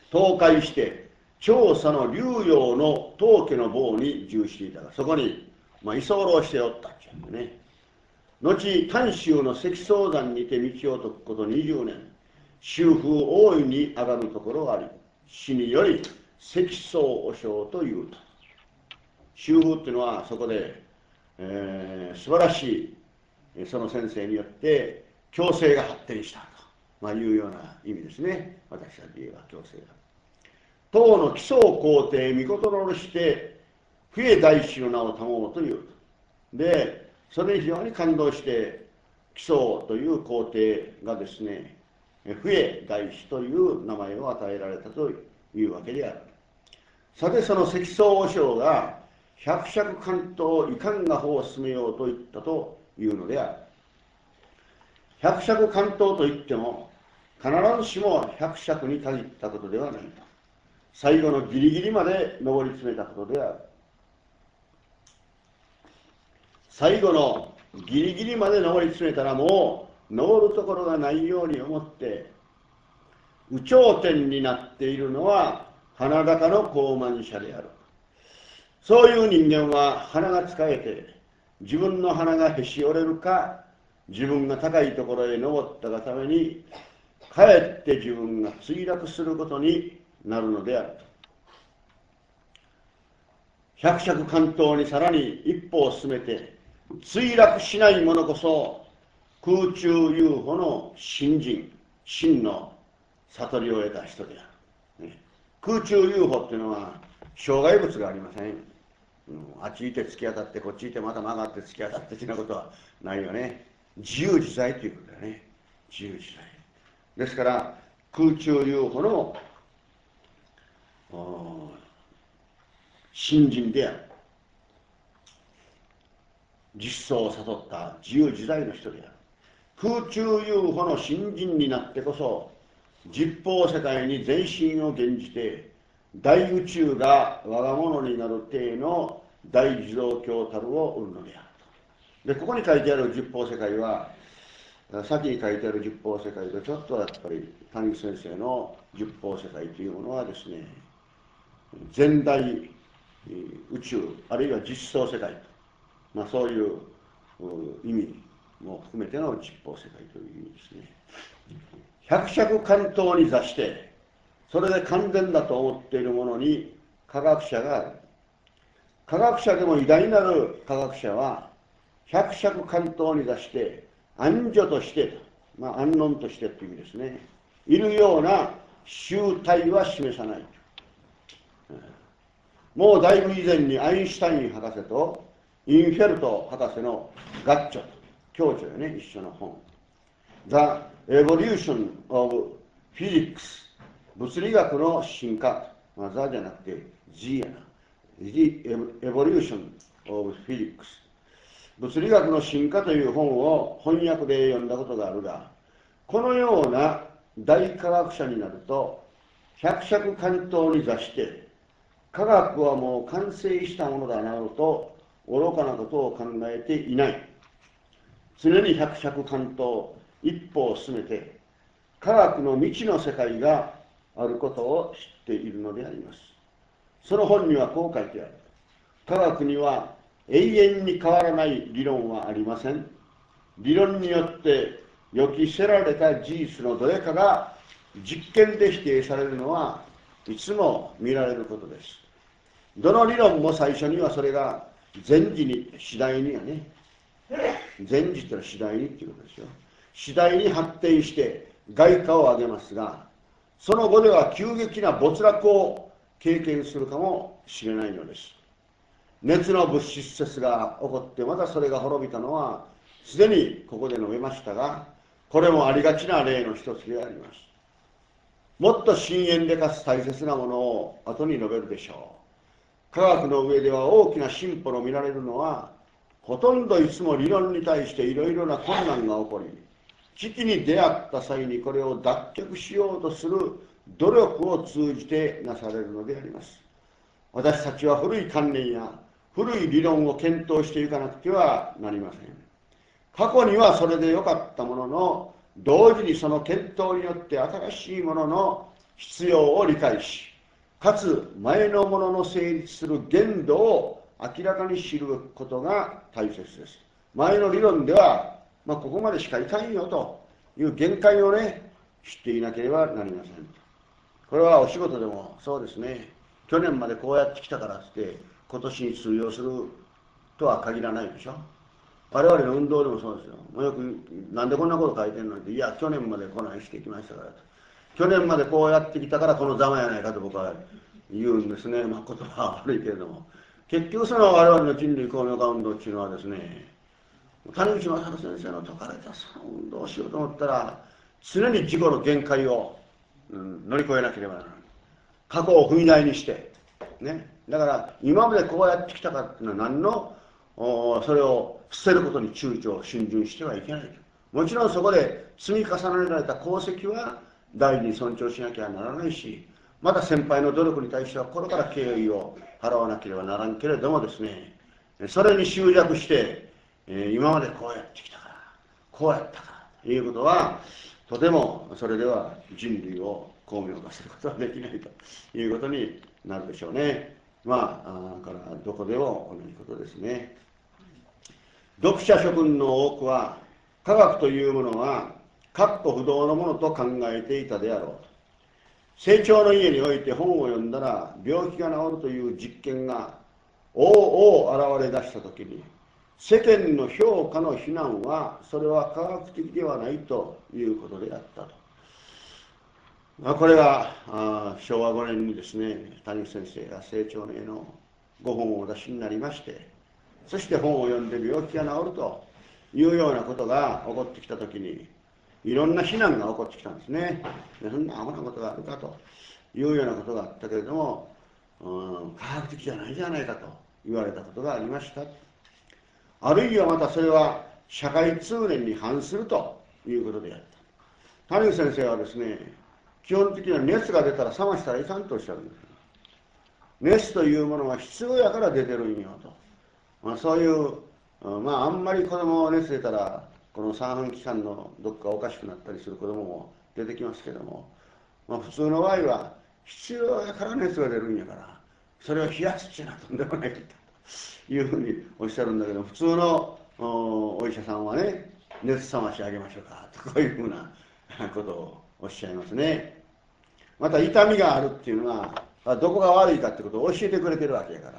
倒壊して調査の竜陽の当家の棒に従していたが、そこに、居候しておったっちゅうんでね。後丹州の石層山にて道を解くこと20年、秋風大いに上がるところがあり、死により石層和尚というと。秋風っていうのはそこで、素晴らしいその先生によって共生が発展したと、いうような意味ですね。私たちで言えば共生が。唐の奇想皇帝御事のして笛大師の名を保うというと。でそれに非常に感動して奇想という皇帝がですね、笛大師という名前を与えられたというわけである。さてその石層和尚が百尺関東遺憾が法を進めようと言ったというのである。百尺関東といっても必ずしも百尺に限ったことではないと。最後のギリギリまで上り詰めたことである。最後のギリギリまで上り詰めたらもう登るところがないように思って有頂天になっているのは鼻高の高慢者である。そういう人間は鼻が使えて自分の鼻がへし折れるか自分が高いところへ登ったがためにかえって自分が墜落することになるのである。百尺関東にさらに一歩を進めて墜落しない者こそ空中遊歩の真人真の悟りを得た人である、ね、空中遊歩っていうのは障害物がありません、あっち行って突き当たってこっち行ってまた曲がって突き当たって的なことはないよね。自由自在ということだよね。自由自在ですから空中遊歩の新人である。実相を悟った自由自在の人である。空中遊歩の新人になってこそ実法世界に全身を現じて大宇宙が我が物になる体の大自動教たるを売るのであると。でここに書いてある実法世界は先に書いてある実法世界とちょっとやっぱり谷口先生の実法世界というものはですね、全大宇宙あるいは実相世界と、そういう意味も含めての実法世界という意味ですね。百尺関東に座してそれで完全だと思っているものに科学者がある。科学者でも偉大なる科学者は百尺関東に座して安女として、安穏としてという意味ですね、いるような集体は示さない。もうだいぶ以前にアインシュタイン博士とインフェルト博士の合著、共著よね、一緒の本。The Evolution of Physics、 物理学の進化、ザじゃなくて G やな。The Evolution of Physics、 物理学の進化という本を翻訳で読んだことがあるが、このような大科学者になると百尺関東に座して科学はもう完成したものだなどと愚かなことを考えていない。常に百尺関東一歩を進めて科学の未知の世界があることを知っているのであります。その本にはこう書いてある。科学には永遠に変わらない理論はありません。理論によって予期せられた事実のどれかが実験で否定されるのはいつも見られることです。どの理論も最初にはそれが前時に次第にはね、前時というのは次第にっていうことですよ。次第に発展して外貨を上げますが、その後では急激な没落を経験するかもしれないのです。熱の物質説が起こってまたそれが滅びたのはすでにここで述べましたが、これもありがちな例の一つであります。もっと深遠でかつ大切なものを後に述べるでしょう。科学の上では大きな進歩の見られるのは、ほとんどいつも理論に対していろいろな困難が起こり、危機に出会った際にこれを脱却しようとする努力を通じてなされるのであります。私たちは古い観念や古い理論を検討していかなくてはなりません。過去にはそれでよかったものの、同時にその検討によって新しいものの必要を理解し、かつ前のものの成立する限度を明らかに知ることが大切です。前の理論では、ここまでしかいかんよという限界をね、知っていなければなりません。これはお仕事でもそうですね。去年までこうやってきたからって今年に通用するとは限らないでしょ。我々の運動でもそうですよ。よくなんでこんなこと書いてんのって、いや去年までこないしてきましたからと。去年までこうやってきたからこのざまやないかと僕は言うんですね。言葉は悪いけれども、結局その我々の人類公明化運動っていうのはですね、谷口正人先生の説かれたその運動をしようと思ったら、常に自己の限界を、乗り越えなければならない。過去を踏み台にして、ね。だから今までこうやってきたかっていうのは何のそれを捨てることに躊躇逡巡してはいけないと。もちろんそこで積み重ねられた功績は大事に尊重しなきゃならないし、また先輩の努力に対しては心から敬意を払わなければならんけれどもですね、それに執着して、今までこうやってきたからこうやったからということはとてもそれでは人類を巧妙化することはできないということになるでしょうね。からどこでも同じことですね。読者諸君の多くは科学というものは確固不動のものと考えていたであろう。成長の家において本を読んだら病気が治るという実験がお現れ出したときに、世間の評価の非難はそれは科学的ではないということであったと。これが昭和5年にですね、谷口先生が成長の家のご本をお出しになりまして、そして本を読んで病気が治るというようなことが起こってきたときに、いろんな非難が起こってきたんですね。そんなアホなことがあるかというようなことがあったけれども、科学的じゃないじゃないかと言われたことがありました。あるいはまたそれは社会通念に反するということであった。谷口先生はですね、基本的には熱が出たら冷ましたらいかんとおっしゃるんです。熱というものは必要やから出てるんよと。そういう、あんまり子供が熱出たらこの三半規管のどっかおかしくなったりする子供も出てきますけども、普通の場合は必要やから熱が出るんやから、それを冷やすっていうのはとんでもないというふうにおっしゃるんだけど、普通のお医者さんはね、熱冷ましてあげましょうかとこういうふうなことをおっしゃいますね。また痛みがあるっていうのはどこが悪いかってことを教えてくれてるわけやから、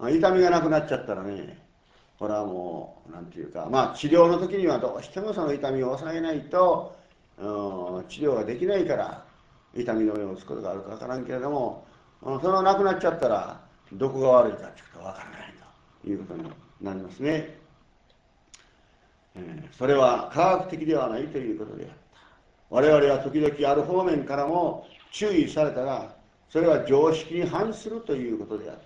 痛みがなくなっちゃったらね、これはもうなんていうか、治療の時にはどうしてもその痛みを抑えないと治療ができないから痛みの目を打つことがあるか分からんけれども、そのなくなっちゃったらどこが悪いかってことが分からないということになりますね。それは科学的ではないということであった。我々は時々ある方面からも注意されたが、それは常識に反するということであった。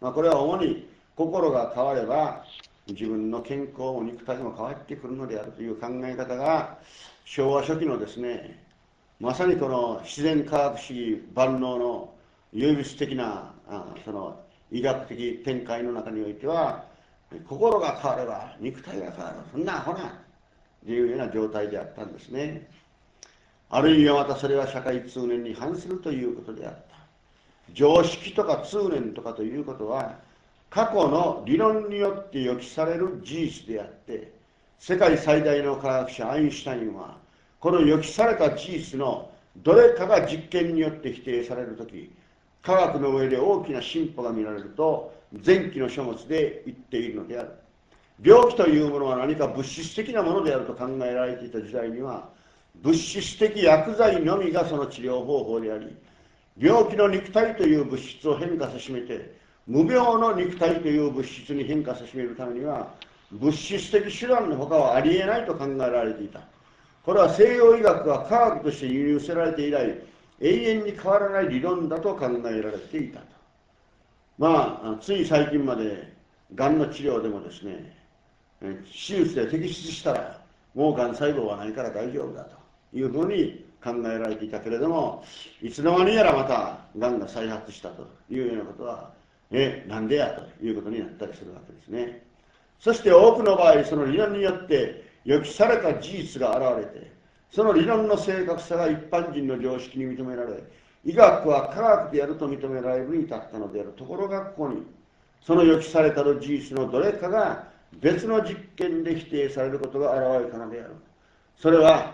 これは主に心が変われば自分の健康も肉体も変わってくるのであるという考え方が昭和初期のですね、まさにこの自然科学主義万能の唯物的なその医学的展開の中においては、心が変われば肉体が変わる、そんなアホなというような状態であったんですね。あるいはまたそれは社会通念に反するということであった。常識とか通念とかということは過去の理論によって予期される事実であって、世界最大の科学者アインシュタインはこの予期された事実のどれかが実験によって否定されるとき、科学の上で大きな進歩が見られると前期の書物で言っているのである。病気というものは何か物質的なものであると考えられていた時代には、物質的薬剤のみがその治療方法であり、病気の肉体という物質を変化さしめて無病の肉体という物質に変化さしめるためには物質的手段のほかはありえないと考えられていた。これは西洋医学が科学として輸入せられて以来永遠に変わらない理論だと考えられていたと。つい最近までがんの治療でもですね、手術で摘出したらもうがん細胞はないから大丈夫だというふうに考えられていたけれども、いつの間にやらまたがんが再発したというようなことはなんでやということになったりするわけですね。そして多くの場合その理論によって予期された事実が現れて、その理論の正確さが一般人の常識に認められ、 医学は科学であると認められるに至ったのである。ところがここに、その予期されたる事実のどれかが別の実験で否定されることが現れたのである。それは、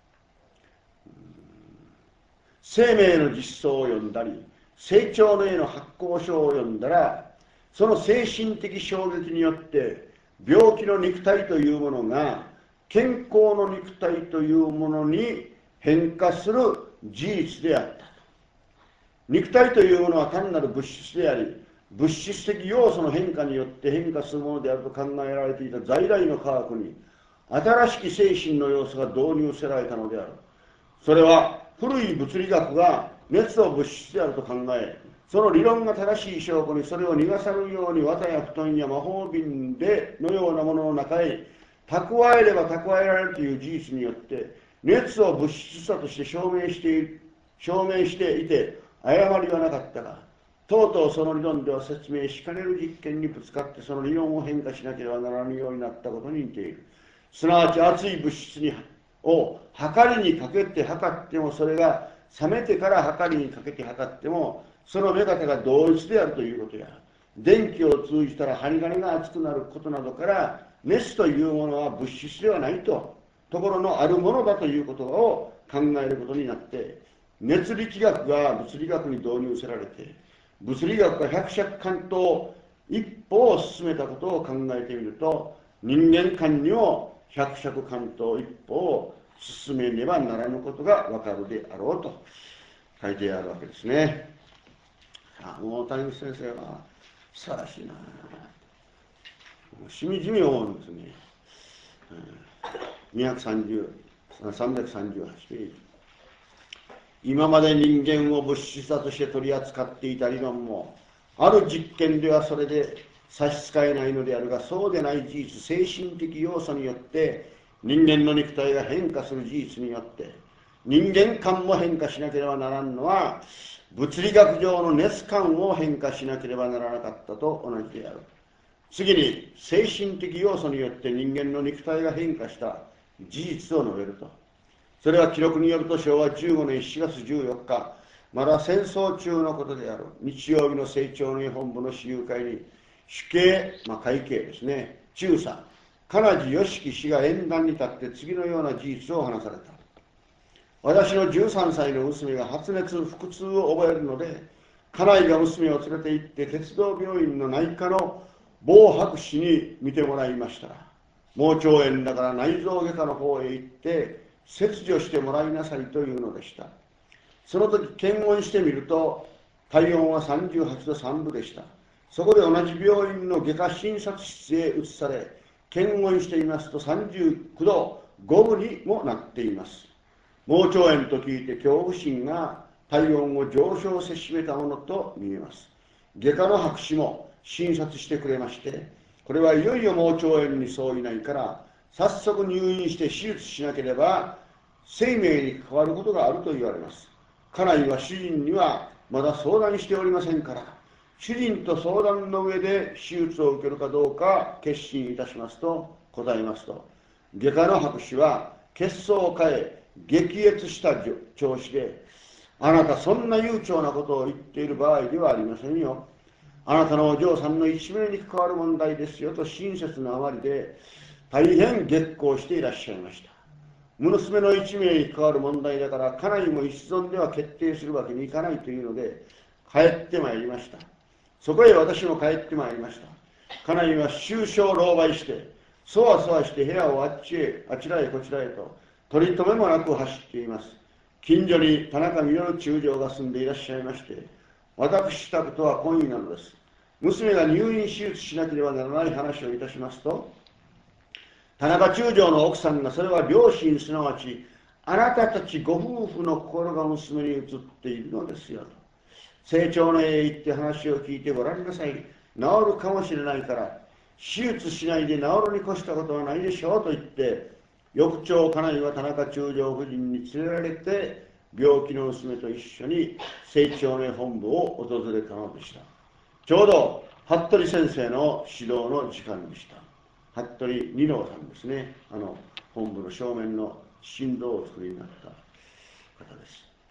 生命の実相を読んだり、成長の絵の発行書を読んだら、その精神的衝撃によって、病気の肉体というものが、健康の肉体というものに変化する事実であった。肉体というものは単なる物質であり、物質的要素の変化によって変化するものであると考えられていた在来の科学に、新しき精神の要素が導入せられたのである。それは古い物理学が熱を物質であると考え、その理論が正しい証拠にそれを逃がさぬように綿や布団や魔法瓶でのようなものの中へ蓄えれば蓄えられるという事実によって、熱を物質さとして証明していて誤りはなかったが、とうとうその理論では説明しかねる実験にぶつかってその理論を変化しなければならぬようになったことに似ている。すなわち熱い物質を測りにかけて測っても、それが冷めてから測りにかけて測っても、その目方が同一であるということや、電気を通じたら針金が熱くなることなどから、熱というものは物質ではないところのあるものだということを考えることになって、熱力学が物理学に導入せられて、物理学が百尺関東一歩を進めたことを考えてみると、人間間にも百尺関東一歩を進めねばならぬことがわかるであろうと書いてあるわけですね。大谷先生は素晴らしいな。しみじみ思うんですね。338ページ。今まで人間を物質だとして取り扱っていた理論も、ある実験ではそれで差し支えないのであるが、そうでない事実、精神的要素によって人間の肉体が変化する事実によって人間観も変化しなければならんのは、物理学上の熱観を変化しなければならなかったと同じである。次に、精神的要素によって人間の肉体が変化した事実を述べると。それは記録によると昭和15年7月14日、まだ戦争中のことである。日曜日の政調の本部の私有会に、主計、会計ですね、中佐、金地良樹氏が演壇に立って次のような事実を話された。私の13歳の娘が発熱、腹痛を覚えるので、家内が娘を連れて行って鉄道病院の内科の某博士に見てもらいましたら、盲腸炎だから内臓外科の方へ行って切除してもらいなさいというのでした。その時検温してみると体温は38度3分でした。そこで同じ病院の外科診察室へ移され、検温していますと39度5分にもなっています。盲腸炎と聞いて恐怖心が体温を上昇せしめたものと見えます。外科の博士も診察してくれまして、これはいよいよ盲腸炎に相違ないから早速入院して手術しなければ生命に関わることがあると言われます。家内は主人にはまだ相談しておりませんから、主人と相談の上で手術を受けるかどうか決心いたしますと答えますと、外科の博士は血相を変え激越した調子で、あなたそんな悠長なことを言っている場合ではありませんよ。あなたのお嬢さんの一命に関わる問題ですよと親切なあまりで大変激高していらっしゃいました。娘の一命に関わる問題だから家内も一存では決定するわけにいかないというので帰ってまいりました。そこへ私も帰ってまいりました。家内は終生狼狽してそわそわして部屋をあちらへこちらへと取り留めもなく走っています。近所に田中稔中将が住んでいらっしゃいまして、私宅とは懇意なのです。娘が入院手術しなければならない話をいたしますと、田中中将の奥さんが、それは両親すなわちあなたたちご夫婦の心が娘に移っているのですよと。成長のへ行って話を聞いてごらんなさい。治るかもしれないから手術しないで治るに越したことはないでしょうと言って、翌朝家内は田中中将夫人に連れられて病気の娘と一緒に成長の本部を訪れたのでした。ちょうど服部先生の指導の時間でした。服部二郎さんですね。本部の正面の神道をお作りになった方です。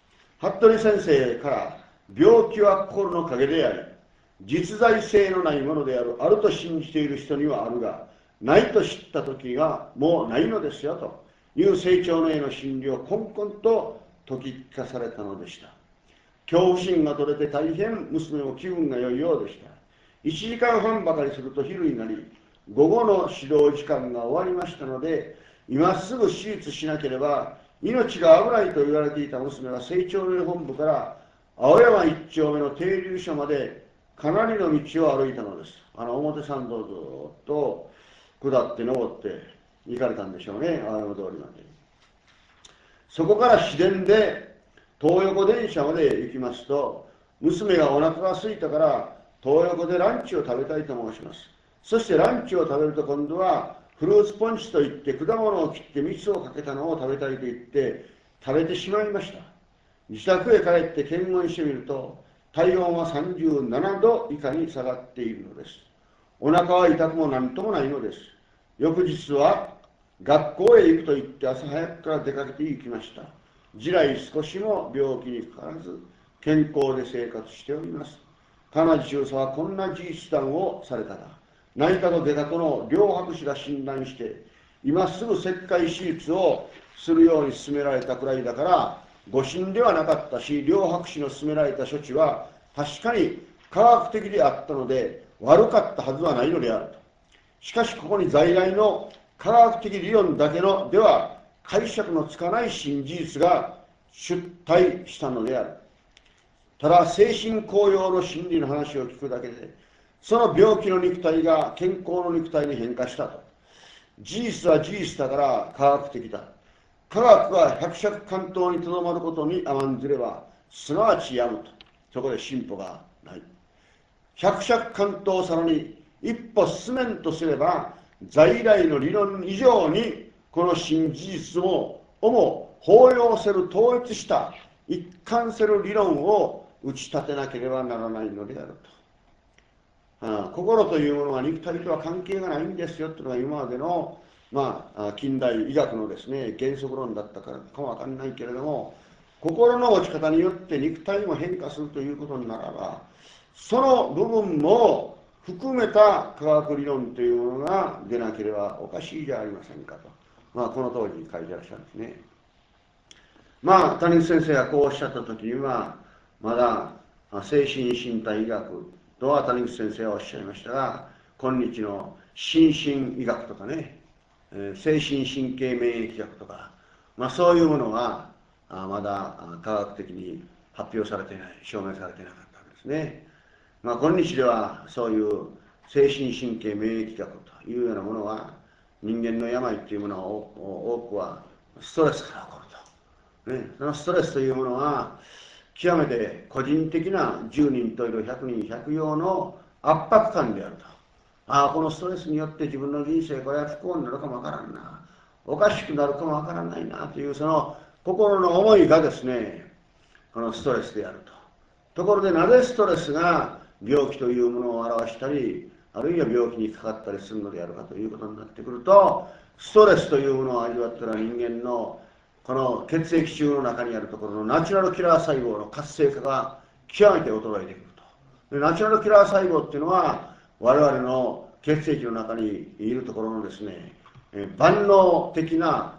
服部先生から病気は心の影であり、実在性のないものである、あると信じている人にはあるが、ないと知った時がもうないのですよという成長の絵の真理をこんこんと説き聞かされたのでした。恐怖心が取れて大変娘も気分が良いようでした。1時間半ばかりすると昼になり、午後の指導時間が終わりましたので、今すぐ手術しなければ命が危ないと言われていた娘は成長の絵本部から青山一丁目の停留所までかなりの道を歩いたのです。表参道をずっと下って登って行かれたんでしょうね、青山通りまで。そこから市電で東横電車まで行きますと、娘がお腹が空いたから東横でランチを食べたいと申します。そしてランチを食べると今度はフルーツポンチといって果物を切って蜜をかけたのを食べたいと言って食べてしまいました。自宅へ帰って検温してみると体温は37度以下に下がっているのです。お腹は痛くも何ともないのです。翌日は学校へ行くと言って朝早くから出かけて行きました。地雷少しも病気にかからず健康で生活しております。田中中佐はこんな事実談をされたが、内科と外科との両博士が診断して今すぐ切開手術をするように勧められたくらいだから誤診ではなかったし、両博士の勧められた処置は確かに科学的であったので悪かったはずはないのであると。しかしここに在来の科学的理論だけのでは解釈のつかない新事実が出体したのである。ただ精神高揚の真理の話を聞くだけでその病気の肉体が健康の肉体に変化したと。事実は事実だから科学的だ。科学が百尺関東にとどまることに甘んずればすなわちやむと。そこで進歩がない。百尺関東さらに一歩進めんとすれば在来の理論以上にこの新事実をも包容せる統一した一貫せる理論を打ち立てなければならないのであると。心というものは肉体とは関係がないんですよというのが今までの、近代医学のですね原則論だったからかもわかんないけれども、心の落ち方によって肉体も変化するということにならば、その部分も含めた科学理論というものが出なければおかしいじゃありませんかと、この当時書いてらっしゃるんですね。谷口先生がこうおっしゃった時にはまだ精神身体医学とは谷口先生はおっしゃいましたが、今日の心身医学とかね、精神神経免疫学とか、そういうものはまだ科学的に発表されていない、証明されていなかったわけですね。今日ではそういう精神神経免疫学というようなものは人間の病というものは多くはストレスから起こると、そのストレスというものは極めて個人的な10人といる100人100用の圧迫感であると。このストレスによって自分の人生これは不幸になるかもわからんな、おかしくなるかもわからないなというその心の思いがですね、このストレスであると。ところでなぜストレスが病気というものを表したり、あるいは病気にかかったりするのであるかということになってくると、ストレスというものを味わったら人間のこの血液中の中にあるところのナチュラルキラー細胞の活性化が極めて衰えてくると。でナチュラルキラー細胞っていうのは我々の血液の中にいるところのですね、万能的な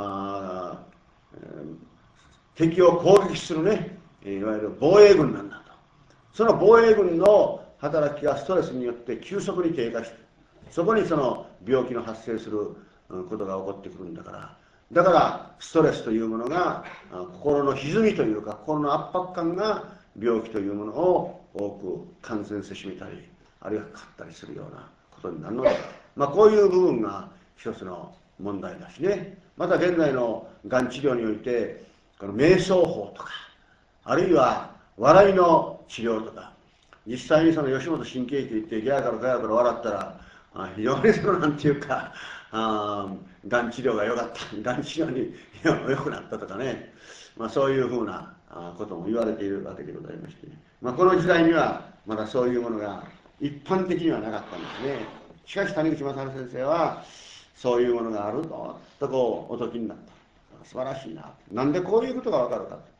敵を攻撃するね、いわゆる防衛軍なんだと。その防衛軍の働きがストレスによって急速に低下して、そこにその病気の発生することが起こってくるんだから、だからストレスというものが心の歪みというか心の圧迫感が病気というものを多く感染せしめたり、あるいはかかったりするようなことになるので、こういう部分が一つの問題だしね。また現在のがん治療においてこの瞑想法とか、あるいは笑いの治療とか、実際にその吉本新喜劇といってギャーからガヤから笑ったら非常にそのなんていうかがん治療が良かった、がん治療に良くなったとかね、そういうふうなことも言われているわけでございまして、この時代にはまだそういうものが一般的にはなかったんですね。しかし谷口正治先生はそういうものがあるとこうお説きになった。素晴らしいな。なんでこういうことがわかるか。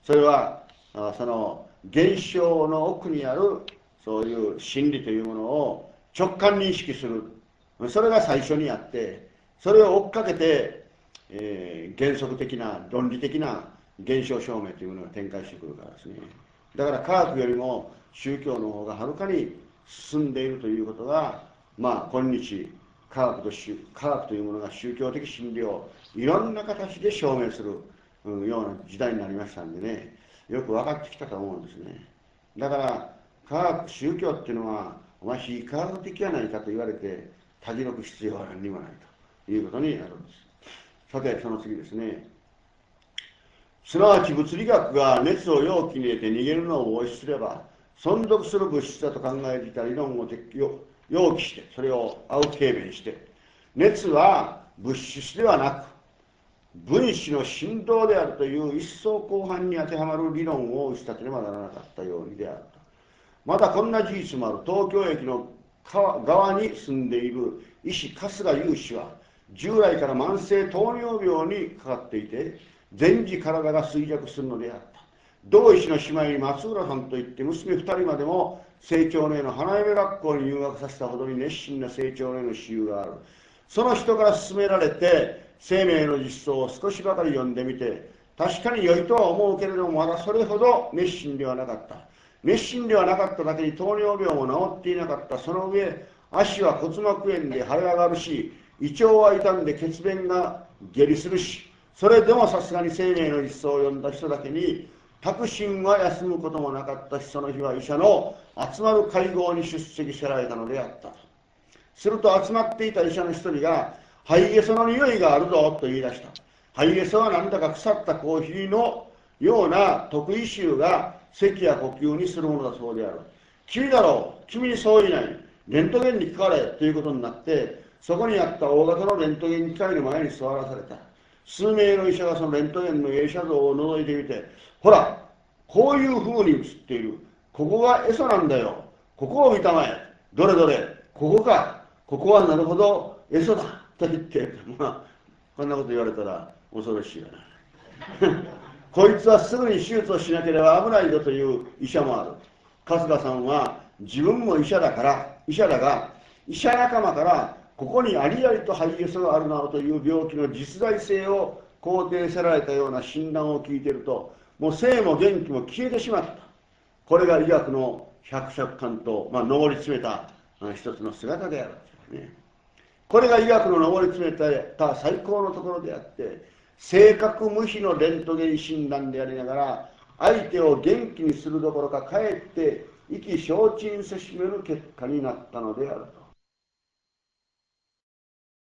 それはその現象の奥にあるそういう真理というものを直感認識する、それが最初にあって、それを追っかけて、原則的な論理的な現象証明というものが展開してくるからですね。だから科学よりも宗教の方がはるかに進んでいるということが、まあ今日科学というものが宗教的真理をいろんな形で証明するような時代になりましたんでね、よく分かってきたと思うんですね。だから宗教っていうのはお前非科学的やないかと言われてたじろく必要は何にもないということになるんです。さてその次ですね。すなわち物理学が熱を容器に入れて逃げるのを防止すれば、存続する物質だと考えていた理論を容棄して、それを青軽減して、熱は物質ではなく分子の振動であるという一層広範に当てはまる理論を打ち立てねばならなかったようにであると。またこんな事実もある。東京駅の側に住んでいる医師春日雄氏は、従来から慢性糖尿病にかかっていて、全時体が衰弱するのであった。同医師の姉妹に松浦さんといって娘2人までも成長の絵の花嫁学校に入学させたほどに熱心な成長の絵の私有がある。その人から勧められて生命の実相を少しばかり読んでみて、確かに良いとは思うけれども、まだそれほど熱心ではなかった。熱心ではなかっただけに糖尿病も治っていなかった。その上、足は骨膜炎で腫れ上がるし、胃腸は傷んで血便が下痢するし、それでもさすがに生命の実相を読んだ人だけに、託心は休むこともなかったし、その日は医者の集まる会合に出席せられたのであった。すると集まっていた医者の一人が、肺ゲソの匂いがあるぞと言い出した。肺ゲソはなんだか腐ったコーヒーのような特異臭が咳や呼吸にするものだそうである。君だろう、君にそういない。レントゲンにかかれということになって、そこにあった大型のレントゲン機械の前に座らされた。数名の医者がそのレントゲンの映写像を覗いてみて、ほら、こういう風に映っている。ここがエソなんだよ。ここを見たまえ。どれどれ、ここか。ここはなるほどエソだ。と言って、まあ、こんなこと言われたら恐ろしいよな。こいつはすぐに手術をしなければ危ないぞという医者もある。春日さんは自分も医者だが、医者仲間から、ここにありありと肺ゲソがあるなどという病気の実在性を肯定せられたような診断を聞いていると、もう生も元気も消えてしまった。これが医学の百尺観と、上り詰めた一つの姿である、ね。これが医学の上り詰めた最高のところであって、正確無比のレントゲン診断でありながら、相手を元気にするどころか、かえって意気消沈せしめる結果になったのであると。